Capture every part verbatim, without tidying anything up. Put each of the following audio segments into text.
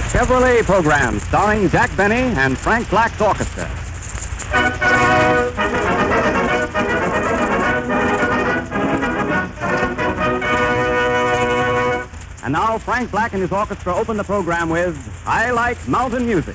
Chevrolet program starring Jack Benny and Frank Black's orchestra. And now Frank Black and his orchestra open the program with I Like Mountain Music.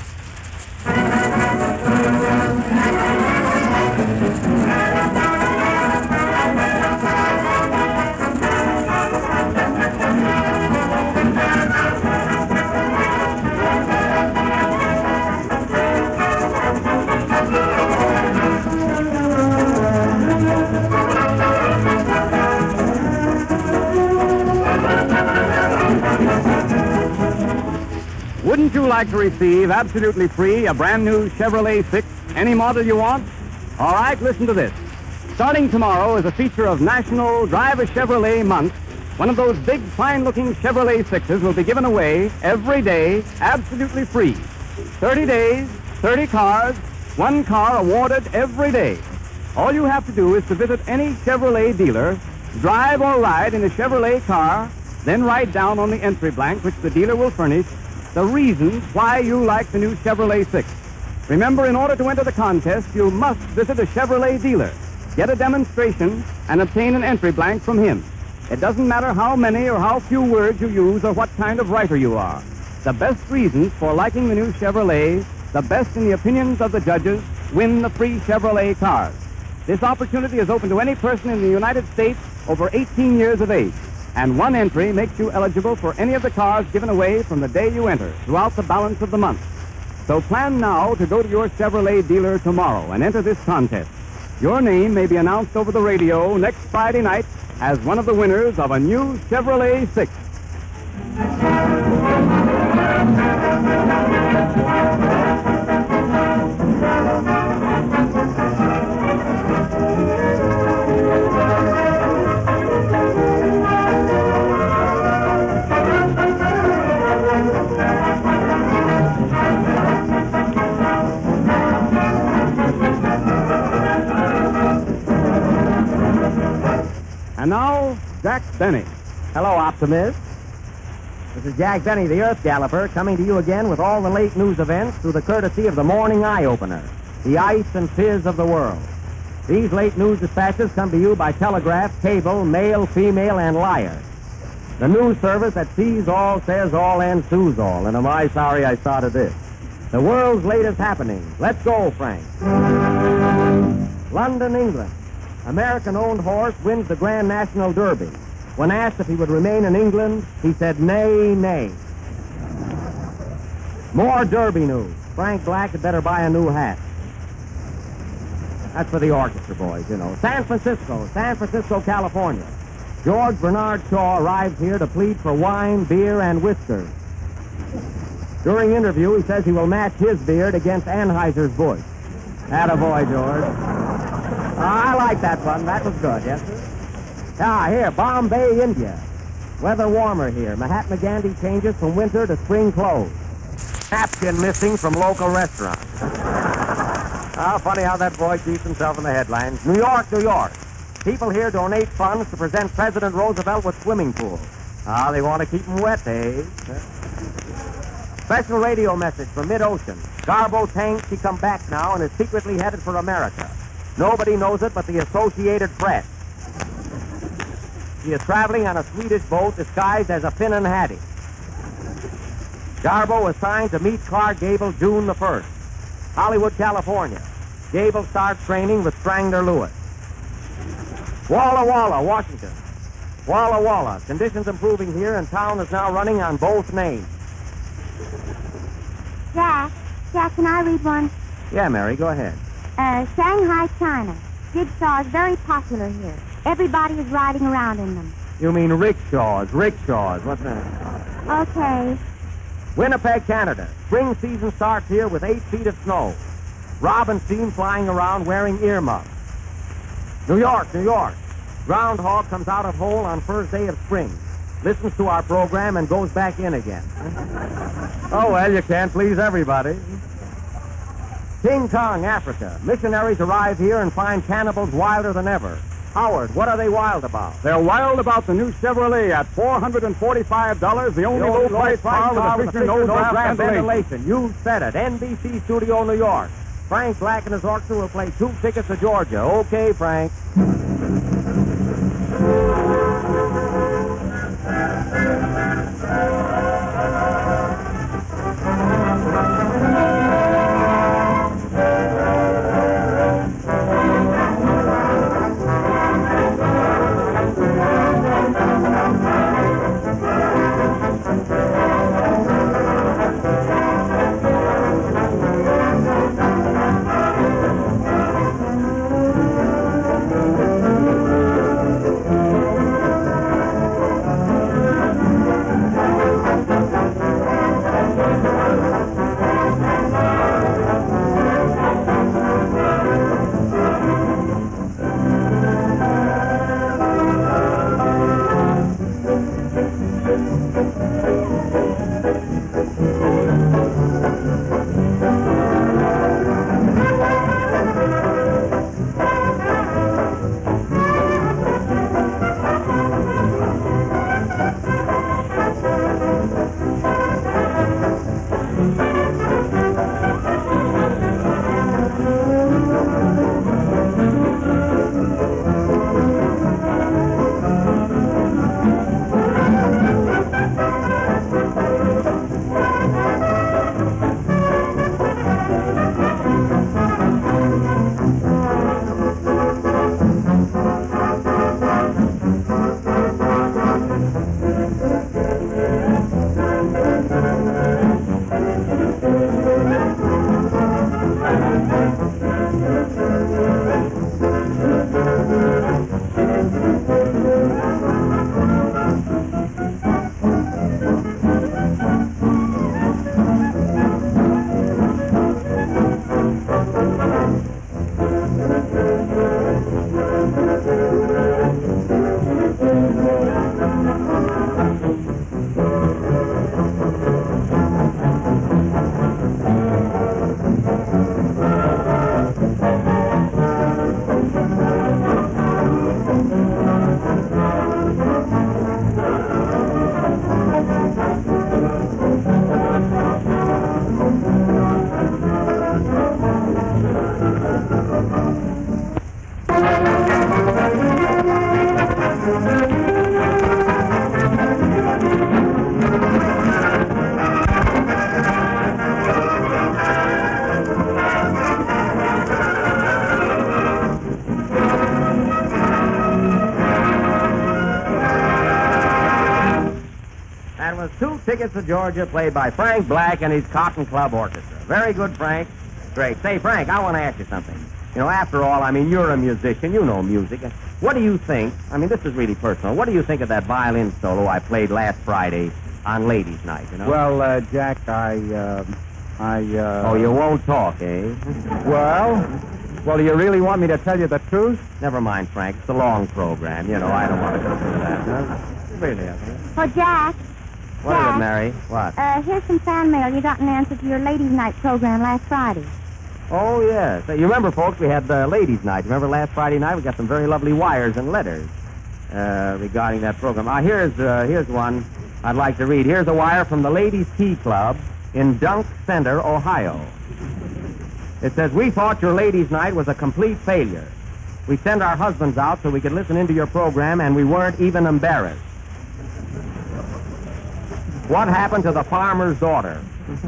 Wouldn't you like to receive absolutely free a brand new Chevrolet six, any model you want? All right, listen to this. Starting tomorrow is a feature of National Drive a Chevrolet Month. One of those big, fine-looking Chevrolet sixes will be given away every day, absolutely free. thirty days, thirty cars, one car awarded every day. All you have to do is to visit any Chevrolet dealer, drive or ride in a Chevrolet car, then write down on the entry blank, which the dealer will furnish, the reasons why you like the new Chevrolet six. Remember, in order to enter the contest, you must visit a Chevrolet dealer, get a demonstration, and obtain an entry blank from him. It doesn't matter how many or how few words you use or what kind of writer you are. The best reasons for liking the new Chevrolet, the best in the opinions of the judges, win the free Chevrolet cars. This opportunity is open to any person in the United States over eighteen years of age. And one entry makes you eligible for any of the cars given away from the day you enter throughout the balance of the month. So plan now to go to your Chevrolet dealer tomorrow and enter this contest. Your name may be announced over the radio next Friday night as one of the winners of a new Chevrolet six. And now, Jack Benny. Hello, Optimist. This is Jack Benny, the Earth Galloper, coming to you again with all the late news events through the courtesy of the Morning Eye-Opener, the ice and fizz of the world. These late news dispatches come to you by telegraph, cable, mail, female, and liar. The news service that sees all, says all, and sues all. And am I sorry I started this? The world's latest happenings. Let's go, Frank. London, England. American-owned horse wins the Grand National Derby. When asked if he would remain in England, he said nay, nay. More Derby news. Frank Black had better buy a new hat. That's for the orchestra boys, you know. San Francisco, San Francisco, California. George Bernard Shaw arrives here to plead for wine, beer, and whiskers. During interview, he says he will match his beard against Anheuser-Busch. Attaboy, George. Uh, I like that one. That was good, yes, sir? Ah, here, Bombay, India. Weather warmer here. Mahatma Gandhi changes from winter to spring clothes. Napkin missing from local restaurant. Ah, funny how that boy keeps himself in the headlines. New York, New York. People here donate funds to present President Roosevelt with swimming pools. Ah, they want to keep him wet, eh? Special radio message from mid-ocean. Garbo tanks, he come back now and is secretly headed for America. Nobody knows it but the Associated Press. He is traveling on a Swedish boat disguised as a Finnan Hattie. Garbo was signed to meet Clark Gable June the first. Hollywood, California. Gable starts training with Strangler Lewis. Walla Walla, Washington. Walla Walla. Conditions improving here and town is now running on both names. Jack, Jack, can I read one? Yeah, Mary, go ahead. Uh, Shanghai, China. Jigsaw is very popular here. Everybody is riding around in them. You mean rickshaws, rickshaws. What's that? Okay. Winnipeg, Canada. Spring season starts here with eight feet of snow. Robins seen flying around wearing earmuffs. New York, New York. Groundhog comes out of hole on first day of spring. Listens to our program and goes back in again. Oh, well, you can't please everybody. King Kong, Africa. Missionaries arrive here and find cannibals wilder than ever. Howard, what are they wild about? They're wild about the new Chevrolet at four hundred forty-five dollars, the only low-price car with a feature no-draft ventilation. You said it. N B C Studio, New York. Frank Black and his orchestra will play two tickets to Georgia. Okay, Frank. Two tickets to Georgia, played by Frank Black and his Cotton Club Orchestra. Very good, Frank. Great. Say, Frank, I want to ask you something. You know, after all, I mean, you're a musician. You know music. What do you think? I mean, this is really personal. What do you think of that violin solo I played last Friday on Ladies' Night, you know? Well, uh, Jack, I, uh, I, uh... Oh, you won't talk, eh? Well... Well, do you really want me to tell you the truth? Never mind, Frank. It's a long program. You know, I don't want to go through that. Huh? Really, I think. Oh, Jack. What Jack, is it, Mary? What? Uh, here's some fan mail you got in answer to your Ladies' Night program last Friday. Oh, yes. You remember, folks, we had the Ladies' Night. Remember last Friday night? We got some very lovely wires and letters uh, regarding that program. Ah, here's, uh, here's one I'd like to read. Here's a wire from the Ladies' Tea Club in Dunk Center, Ohio. It says, we thought your Ladies' Night was a complete failure. We sent our husbands out so we could listen into your program, and we weren't even embarrassed. What happened to the farmer's daughter?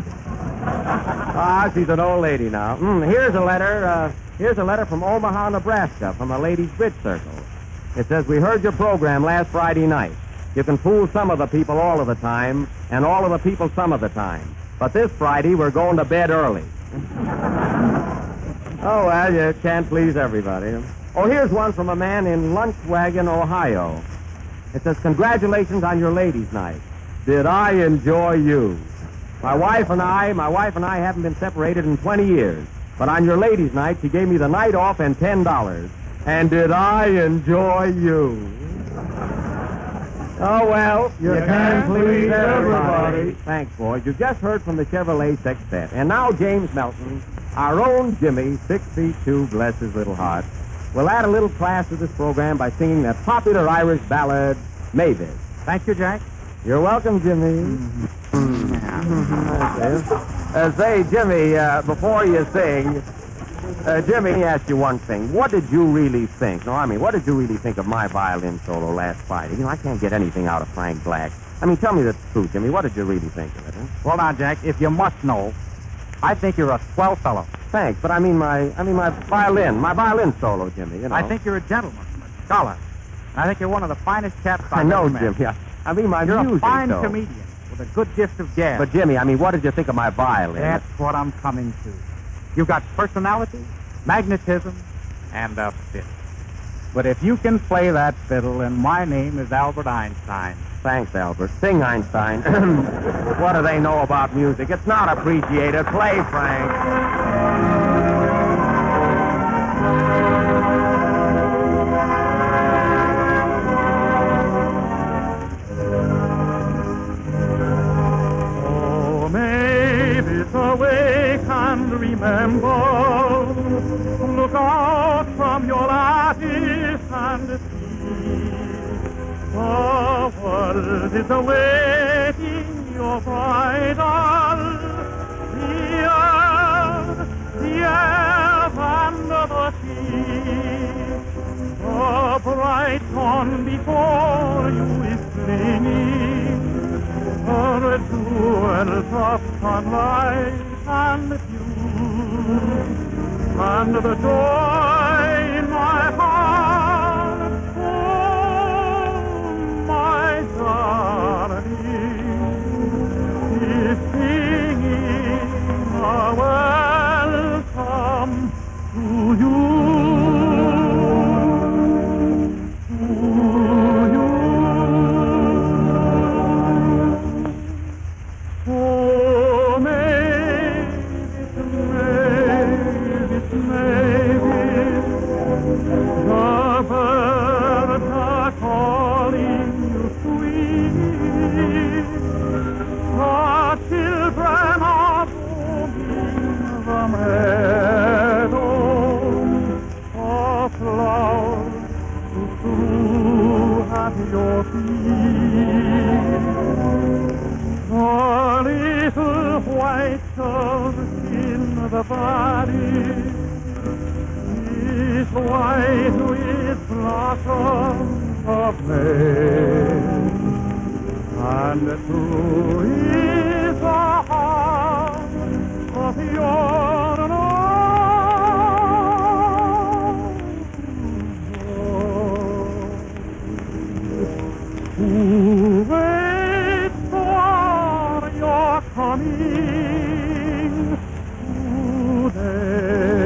Ah, she's an old lady now. Mm, here's a letter. Uh, here's a letter from Omaha, Nebraska, from a ladies' bridge circle. It says, we heard your program last Friday night. You can fool some of the people all of the time, and all of the people some of the time. But this Friday, we're going to bed early. Oh, well, you can't please everybody. Oh, here's one from a man in Lunchwagon, Ohio. It says, congratulations on your ladies' night. Did I enjoy you? My wife and I, my wife and I haven't been separated in twenty years. But on your ladies' night, she gave me the night off and ten dollars. And did I enjoy you? Oh, well, you, you can please everybody. everybody. Thanks, boys. You just heard from the Chevrolet Sextet. And now James Melton, our own Jimmy, six feet two, bless his little heart, We'll add a little class to this program by singing that popular Irish ballad, Mavis. Thank you, Jack. You're welcome, Jimmy. uh, say, Jimmy, uh, before you sing, uh, Jimmy, let me ask you one thing. What did you really think? No, I mean, what did you really think of my violin solo last Friday? You know, I can't get anything out of Frank Black. I mean, tell me the truth, Jimmy. What did you really think of it, huh? Well, now, Jack, if you must know, I think you're a swell fellow. Thanks, but I mean my, I mean my violin, my violin solo, Jimmy. You know. I think you're a gentleman, a scholar. I think you're one of the finest chaps I've I know, ever met. Jimmy. I, I mean my You're music, a fine though. comedian with a good gift of gab. But Jimmy, I mean, what did you think of my violin? That's what I'm coming to. You've got personality, magnetism, and a fit. But if you can play that fiddle, then my name is Albert Einstein. Thanks, Albert. Sing, Einstein. What do they know about music? It's not appreciated. Play, Frank. Oh, Mavis, awake and remember. Look out from your lattice and see. The world is awaiting your bridal. The earth, the air, and the sea. The bright dawn before you is gleaming. Her jewels of sunlight and dew. And the joy in my heart, oh, my darling, is singing a welcome to you. To you. Oh, Mavis, Mavis, Mavis, the birds are calling you sweet. The children are roaming the meadow. A flower to strew at your feet. The little white dove in the valley is white with blossoms of May, and true is the heart of your love. Who waits for your coming today?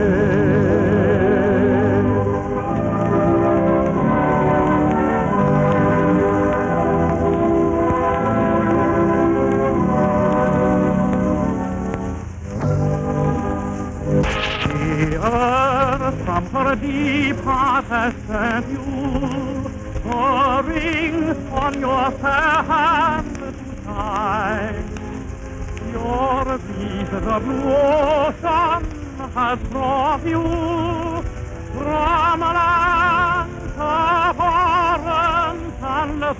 The earth from her deep heart has sent you a ring on your fair hand to tie. Your visa the blue ocean has brought you from lands of orange and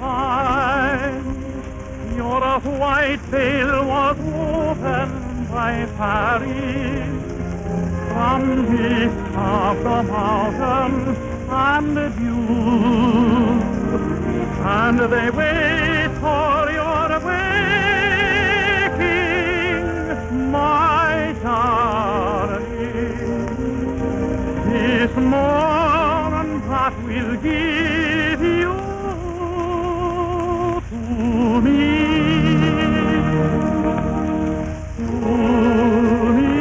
vine. Your white veil was woven by Paris from mist of the mountains and the dew, and they wait for your waking, my darling. This morn that will give you to me. To me.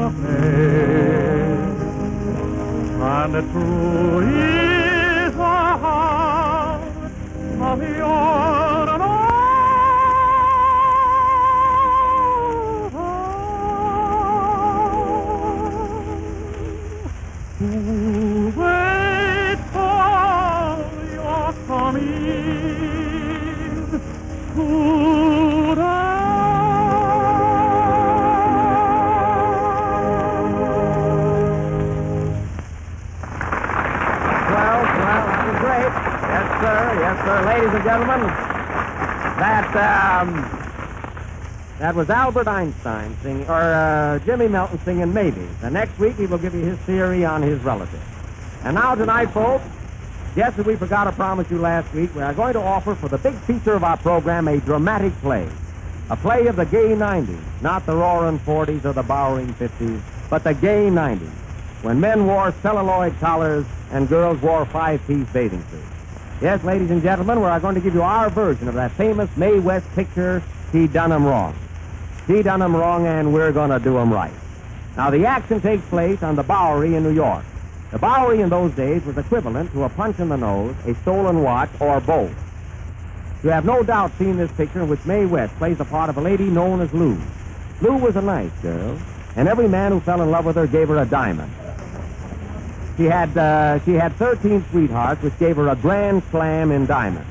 of May. And true is the heart of the autumn. Who wait for your coming? Could I? Well, well, that was great. Yes, sir. Yes, sir. Ladies and gentlemen, that, um, that was Albert Einstein singing, or uh, Jimmy Melton singing Maybe. The next week he will give you his theory on his relatives. And now tonight, folks, just as we forgot to promise you last week, we are going to offer for the big feature of our program a dramatic play. A play of the gay nineties, not the roaring forties or the bowering fifties, but the gay nineties, when men wore celluloid collars and girls wore five-piece bathing suits. Yes, ladies and gentlemen, we are going to give you our version of that famous Mae West picture, She Done 'Em Wrong. She done 'em wrong, and we're going to do 'em right. Now, the action takes place on the Bowery in New York. The Bowery in those days was equivalent to a punch in the nose, a stolen watch, or both. You have no doubt seen this picture in which Mae West plays the part of a lady known as Lou. Lou was a nice girl, and every man who fell in love with her gave her a diamond. She had uh, she had thirteen sweethearts, which gave her a grand slam in diamonds.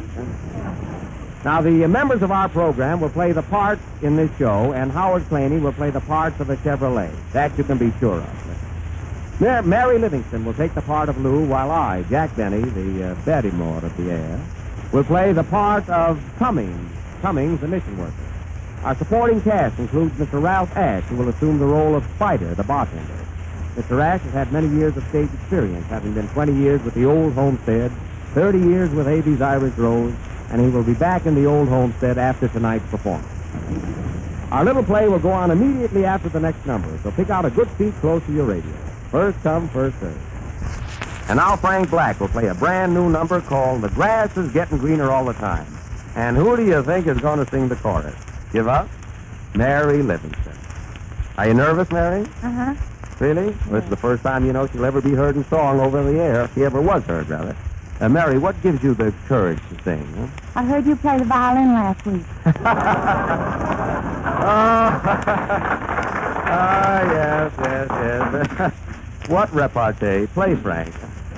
Now, the uh, members of our program will play the parts in this show, and Howard Claney will play the parts of the Chevrolet. That you can be sure of. Mar- Mary Livingston will take the part of Lou, while I, Jack Benny, the uh, Barrymore of the air, will play the part of Cummings, Cummings, the mission worker. Our supporting cast includes Mister Ralph Ash, who will assume the role of Spider, the bartender. Mister Ash has had many years of stage experience, having been twenty years with the Old Homestead, thirty years with Abe's Irish Rose, and he will be back in the Old Homestead after tonight's performance. Our little play will go on immediately after the next number, so pick out a good seat close to your radio. First come, first served. And now Frank Black will play a brand new number called The Grass is Getting Greener All the Time. And who do you think is going to sing the chorus? Give up? Mary Livingston. Are you nervous, Mary? Uh-huh. Really? Well, this is the first time you know she'll ever be heard in song over the air, if she ever was heard, rather. Uh, Mary, what gives you the courage to sing? Huh? I heard you play the violin last week. Ah, yes, yes, yes. What repartee? Play, Frank.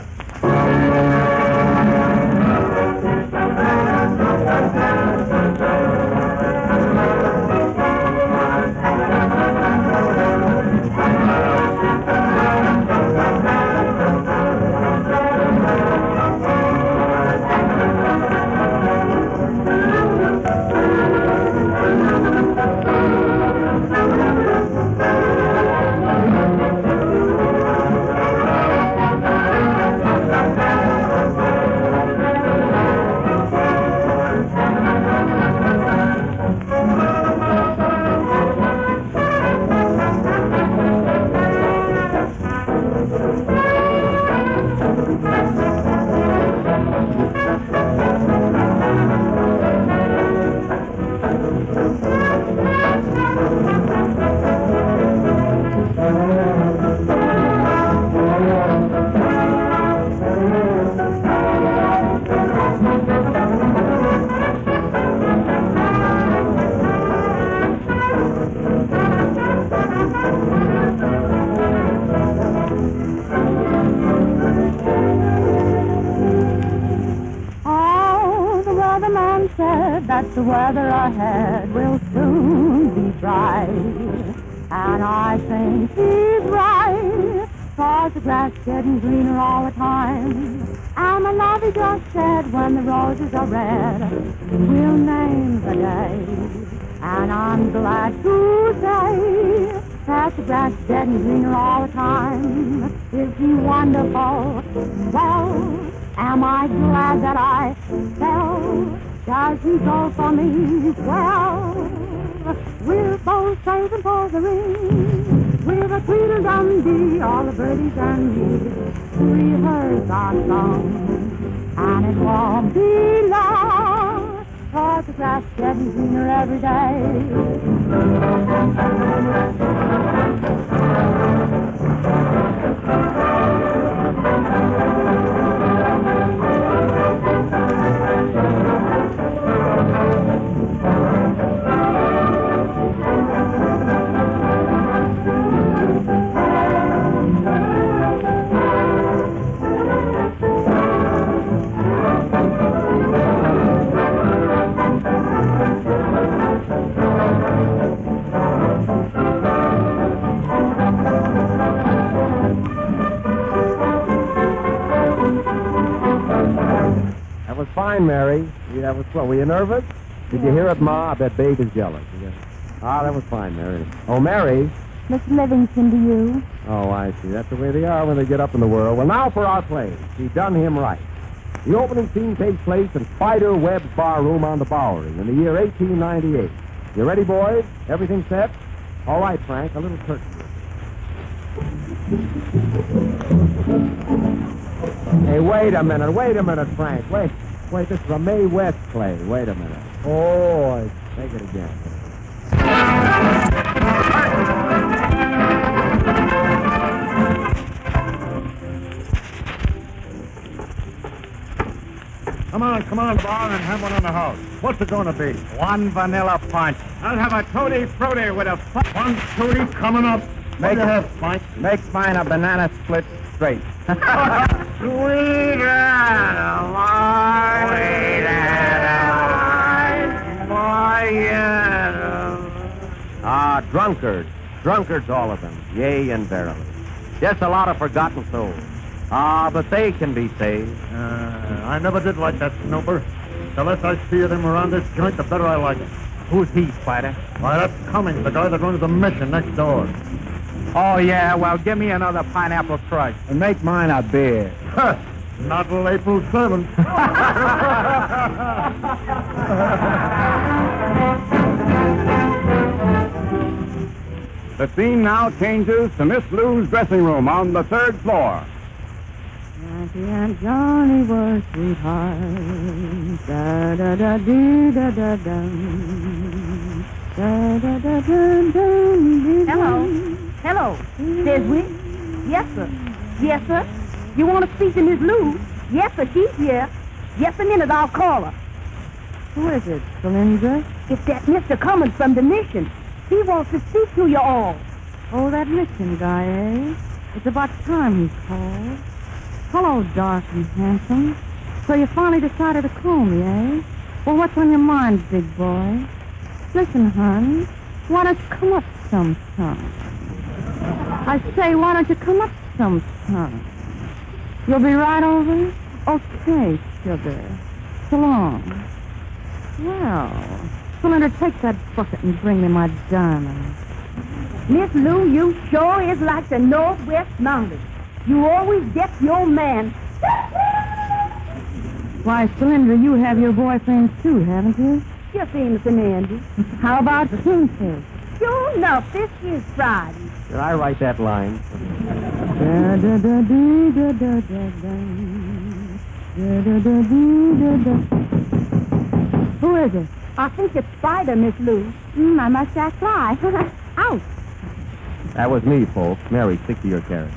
That the weather ahead will soon be dry. And I think he's right, 'cause the grass getting greener all the time. And my lovey just said when the roses are red, we'll name the day. And I'm glad to say that the grass getting greener all the time. Is he wonderful? Well, am I glad that I fell? Does he go for me? Well, we're both saving for the ring. We're a Tweedledum-dee, all the birdies and me. We heard our song, and it won't be long, 'cause the grass getting greener every day. fine, Mary. Yeah, that was swell. Were you nervous? Did you hear it, Ma? I bet Babe is jealous. Yeah. Ah, that was fine, Mary. Oh, Mary. Miss Livingston to you. Oh, I see. That's the way they are when they get up in the world. Well, now for our play. She done him right. The opening scene takes place in Spider Webb's bar room on the Bowery in the year eighteen ninety-eight. You ready, boys? Everything set? All right, Frank, a little curtain. Hey, wait a minute, wait a minute, Frank. Wait, wait, this is a Mae West play. Wait a minute. Oh, take it again. Come on, come on, Bar, and have one on the house. What's it going to be? One vanilla punch. I'll have a tutti frutti with a... One tutti coming up. What do you have, Mike? Make mine a banana split straight. Sweet Adeline. Sweet Adeline. My Adeline. Ah, drunkards. Drunkards, all of them. Yea and verily. Just a lot of forgotten souls. Ah, but they can be saved. Uh, I never did like that snooper. The less I see of him around this joint, the better I like it. Who's he, Spider? Why, that's Cummings, the guy that runs the mission next door. Oh, yeah? Well, give me another pineapple crush. And make mine a beer. Not till April seventh. The scene now changes to Miss Lou's dressing room on the third floor. Jackie and Johnny were sweethearts. Da da da dee da da dum. Da da da dum dum. Hello. Hello. Says we? Yes, sir. Yes, sir. You want to speak to Miss Lou? Yes, sir. She's here. Just a minute. I'll call her. Who is it, Cylindra? It's that Mister Cummins from the mission. He wants to speak to you all. Oh, that mission guy, eh? It's about time he's called. Hello, dark and handsome. So you finally decided to call me, eh? Well, what's on your mind, big boy? Listen, hon, why don't you come up sometime? I say, why don't you come up sometime? You'll be right over? Okay, sugar. So long. Well, Cylinder, take that bucket and bring me my diamond. Miss Lou, you sure is like the Northwest Mountains. You always get your man. Why, Cylinder, you have your boyfriends too, haven't you? Just innocent Andy. How about Kingfish? Sure enough, this is Friday. Did I write that line? Da da da dee da da da da. Da da da dee da da. Who is it? I think it's Spider, Miss Lou. Mm, I must act fly. Ouch. That was me, folks. Mary, stick to your character.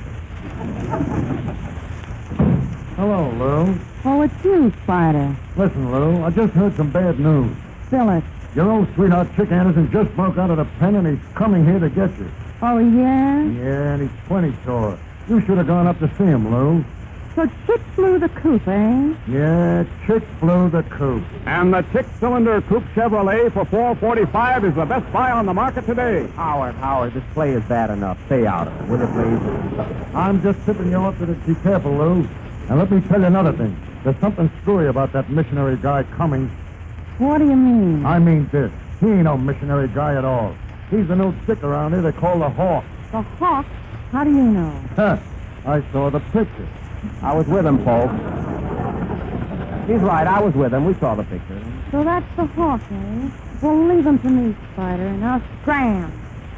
Hello, Lou. Oh, it's you, Spider. Listen, Lou, I just heard some bad news. Spill it. Your old sweetheart, Chick Anderson, just broke out of the pen, and he's coming here to get you. Oh, yeah? Yeah, and he's plenty sore. You should have gone up to see him, Lou. So Chick flew the coop, eh? Yeah, Chick flew the coop. And the six-cylinder coupe Chevrolet for four forty-five is the best buy on the market today. Howard, Howard, this play is bad enough. Stay out of it, will you, please? I'm just tipping you off to be careful, Lou. And let me tell you another thing. There's something screwy about that missionary guy Cummings. What do you mean? I mean this. He ain't no missionary guy at all. He's the new stick around here they call the Hawk. The Hawk? How do you know? Huh. I saw the picture. I was with him, folks. He's right, I was with him. We saw the picture. So that's the Hawk, eh? Well, leave him to me, Spider. Now scram.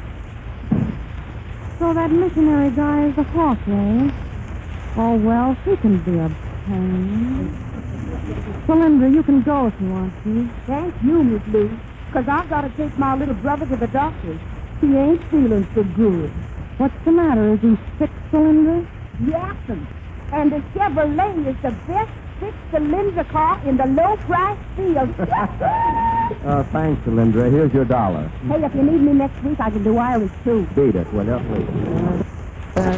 So that missionary guy is the Hawk, eh? Oh, well, he can be a pain. Cylinder, you can go if you want to. Thank you, Miss Lou, because I've got to take my little brother to the doctor. He ain't feeling so good. What's the matter? Is he sick, Cylinder? Yes, and the Chevrolet is the best six-cylinder car in the low-price field. Uh, thanks, Cylindra. Here's your dollar. Hey, if you need me next week, I can do Irish, too. Beat it, will you, please? I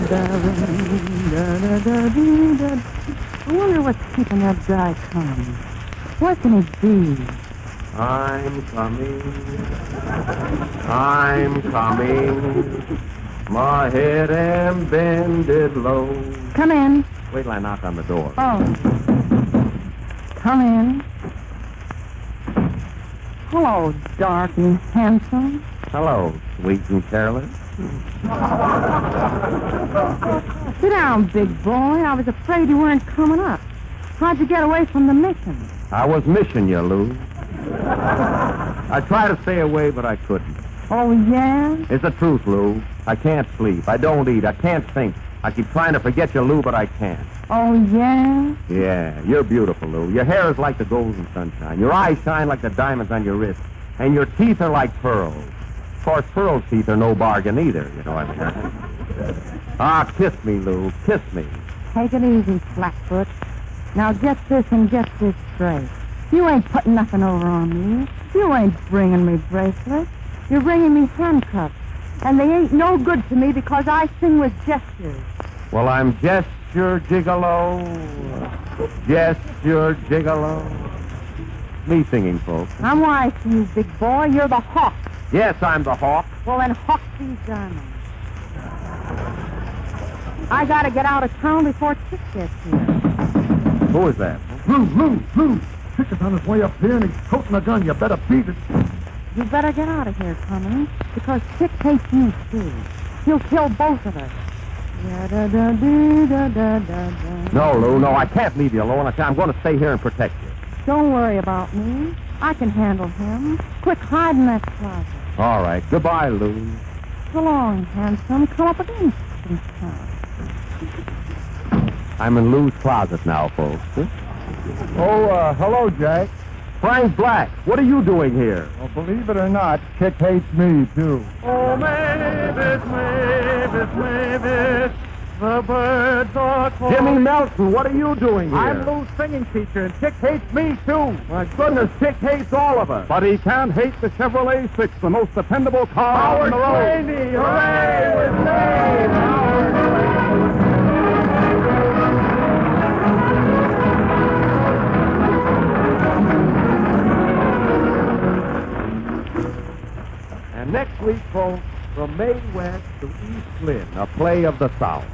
wonder what's keeping that guy coming. Where can he be? I'm coming. I'm coming. My head am bended low. Come in. Wait till I knock on the door. Oh. Come in. Hello, dark and handsome. Hello, sweet and careless. Sit down, big boy. I was afraid you weren't coming up. How'd you get away from the mission? I was missing you, Lou. I tried to stay away, but I couldn't. Oh, yeah? It's the truth, Lou. I can't sleep. I don't eat. I can't think. I keep trying to forget you, Lou, but I can't. Oh, yeah? Yeah, you're beautiful, Lou. Your hair is like the golden sunshine. Your eyes shine like the diamonds on your wrist. And your teeth are like pearls. Of course, pearl teeth are no bargain either, you know what I mean? Ah, kiss me, Lou. Kiss me. Take it easy, Flatfoot. Now get this and get this straight. You ain't putting nothing over on me. You ain't bringing me bracelets. You're bringing me handcuffs. And they ain't no good to me because I sing with gestures. Well, I'm gesture gigolo. Gesture gigolo. Me singing, folks. I'm wise to you, big boy. You're the hawk. Yes, I'm the hawk. Well, then hawk these diamonds. I gotta get out of town before Chick gets here. Who is that? Lou, Lou, Lou. Chick is on his way up here, and he's toting a gun. You better beat it. You better get out of here, Cummings, because Chick hates you, too. He'll kill both of us. Da-da-da-dee-da-da-da-da. No, Lou, no, I can't leave you alone. I say I'm going to stay here and protect you. Don't worry about me. I can handle him. Quick, hide in that closet. All right. Goodbye, Lou. So long, handsome. Come up again sometime. I'm in Lou's closet now, folks. Huh? Oh, uh, hello, Jack. Frank Black, what are you doing here? Well, believe it or not, Chick hates me, too. Oh, Mavis, Mavis, Mavis, the birds are calling. Jimmy Melton, what are you doing here? I'm Lou's singing teacher, and Chick hates me, too. My goodness, Chick hates all of us. But he can't hate the Chevrolet Six, the most dependable car Howard on the road. Slaney, hooray! We're saved! Howard And next week, folks, from May West to East Lynn, a play of the South.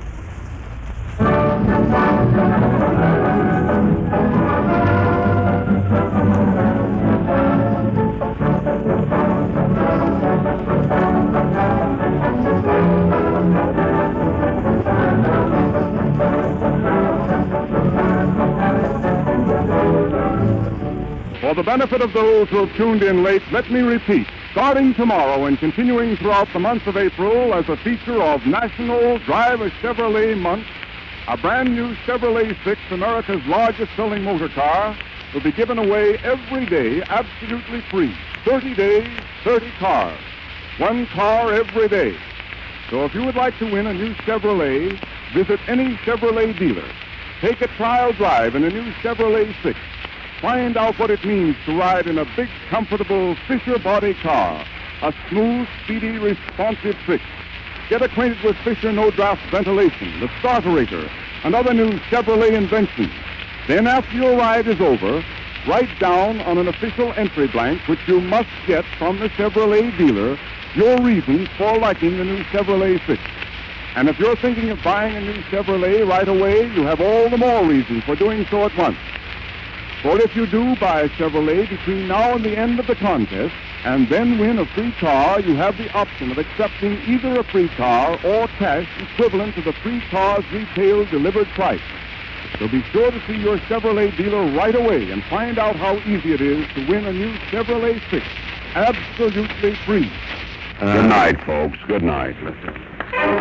For the benefit of those who have tuned in late, let me repeat. Starting tomorrow and continuing throughout the month of April as a feature of National Drive a Chevrolet Month, a brand new Chevrolet Six, America's largest selling motor car, will be given away every day absolutely free. thirty days, thirty cars. One car every day. So if you would like to win a new Chevrolet, visit any Chevrolet dealer. Take a trial drive in a new Chevrolet Six. Find out what it means to ride in a big, comfortable Fisher body car. A smooth, speedy, responsive Six. Get acquainted with Fisher no-draft ventilation, the starterator, and other new Chevrolet inventions. Then, after your ride is over, write down on an official entry blank, which you must get from the Chevrolet dealer, your reasons for liking the new Chevrolet Six. And if you're thinking of buying a new Chevrolet right away, you have all the more reason for doing so at once. For if you do buy a Chevrolet between now and the end of the contest, and then win a free car, you have the option of accepting either a free car or cash equivalent to the free car's retail delivered price. So be sure to see your Chevrolet dealer right away and find out how easy it is to win a new Chevrolet Six, absolutely free. Good night, folks. Good night.